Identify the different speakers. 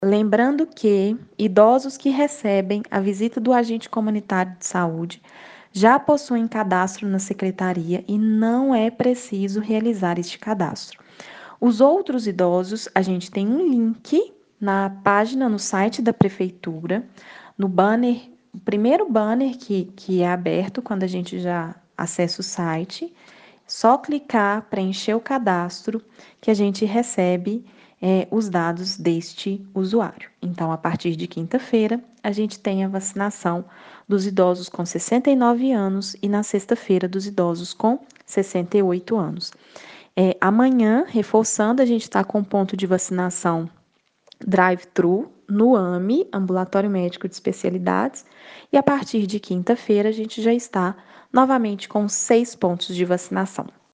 Speaker 1: Lembrando que idosos que recebem a visita do agente comunitário de saúde já possuem cadastro na secretaria e não é preciso realizar este cadastro. Os outros idosos, a gente tem um link na página, no site da prefeitura, no banner, o primeiro banner que é aberto quando a gente já acessa o site, só clicar, preencher o cadastro, que a gente recebe os dados deste usuário. Então, a partir de quinta-feira, a gente tem a vacinação dos idosos com 69 anos e na sexta-feira dos idosos com 68 anos. Amanhã, reforçando, a gente está com ponto de vacinação drive-thru no AME, Ambulatório Médico de Especialidades, e a partir de quinta-feira a gente já está novamente com 6 pontos de vacinação.